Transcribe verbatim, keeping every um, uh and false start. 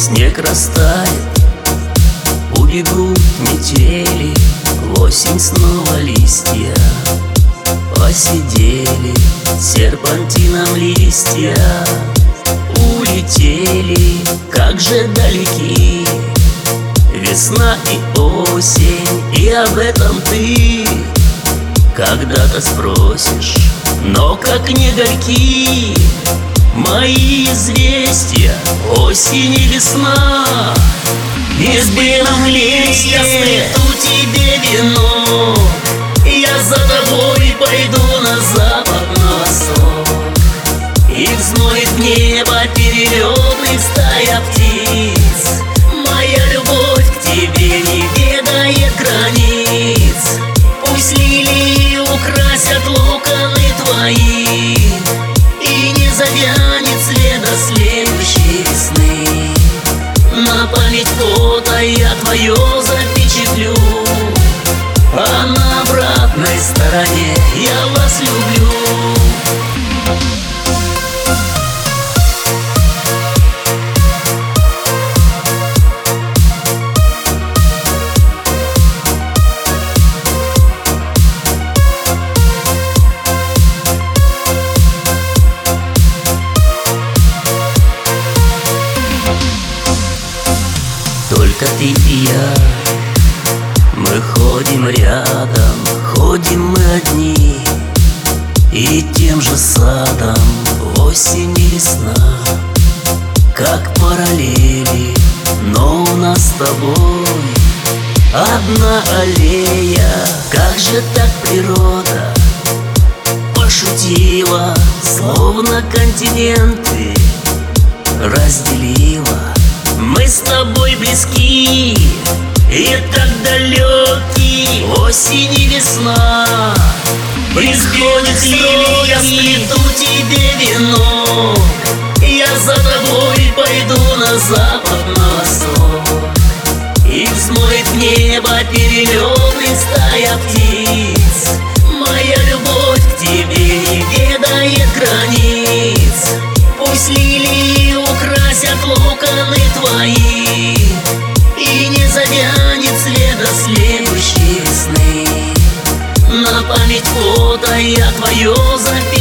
Снег растает, убегут метели, в осень снова листья посидели, серпантином листья улетели. Как же далеки весна и осень, и об этом ты когда-то спросишь. Но как не горьки мои известия, осень и весна, без белых листьев сплету тебе вино. Я за тобой пойду на запад, на восток, и взмоет в небо перелетных стая птиц. Моя любовь к тебе не ведает границ. Пусть лилии украсят локоны твои, и не завянет следа следующей весны. На память фото я твое запечатлю, а на обратной стороне я вас люблю. Только ты и я, мы ходим рядом, ходим мы одни, и тем же садом осень и весна, как параллели, но у нас с тобой одна аллея. Как же так природа пошутила, словно континенты разделила. Мы с тобой близки и так далеки, осень и весна. Исходит лилия, я сплету тебе вино. Я за тобой пойду на запад, на восток, и взмоет в небо перелетных стая птиц. Моя любовь к тебе не ведает границ. Пусть лилии украсят локоны твои, и не завянет следа следующей весны. На память фото я твое запишу,